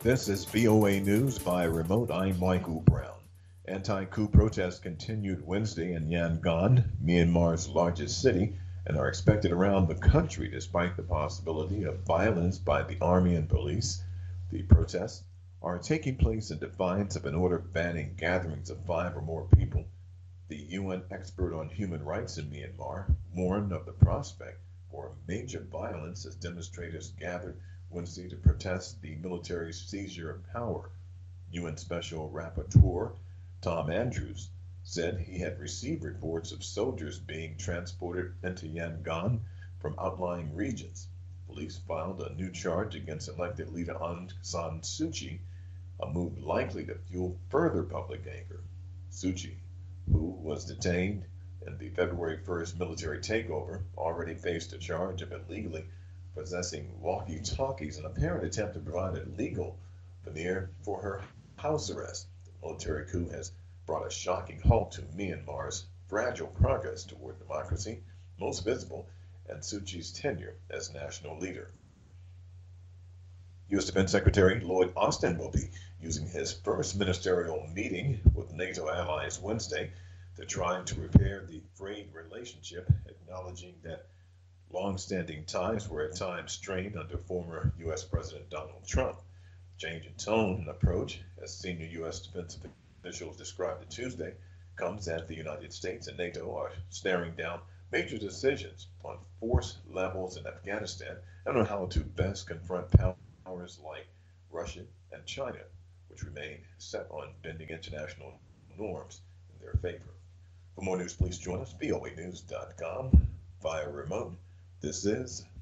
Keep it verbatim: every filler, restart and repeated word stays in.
This is V O A News by remote. I'm Michael Brown. Anti-coup protests continued Wednesday in Yangon, Myanmar's largest city, and are expected around the country despite the possibility of violence by the army and police. The protests are taking place in defiance of an order banning gatherings of five or more people. The U N expert on human rights in Myanmar warned of the prospect for major violence as demonstrators gathered Wednesday to protest the military's seizure of power. U N Special Rapporteur Tom Andrews said he had received reports of soldiers being transported into Yangon from outlying regions. Police filed a new charge against elected leader Aung San Suu Kyi, a move likely to fuel further public anger. Suu Kyi, who was detained in the February first military takeover, already faced a charge of illegally possessing walkie-talkies, an apparent attempt to provide a legal veneer for her house arrest. The military coup has brought a shocking halt to Myanmar's fragile progress toward democracy, most visible in Suu Kyi's tenure as national leader. U S Defense Secretary Lloyd Austin will be using his first ministerial meeting with NATO allies Wednesday to try to repair the frayed relationship, acknowledging that long-standing ties were at times strained under former U S President Donald Trump. Change in tone and approach, as senior U S defense officials described it Tuesday, comes as the United States and NATO are staring down major decisions on force levels in Afghanistan and on how to best confront powers like Russia and China, which remain set on bending international norms in their favor. For more news, please join us, V O A news dot com, via remote. This is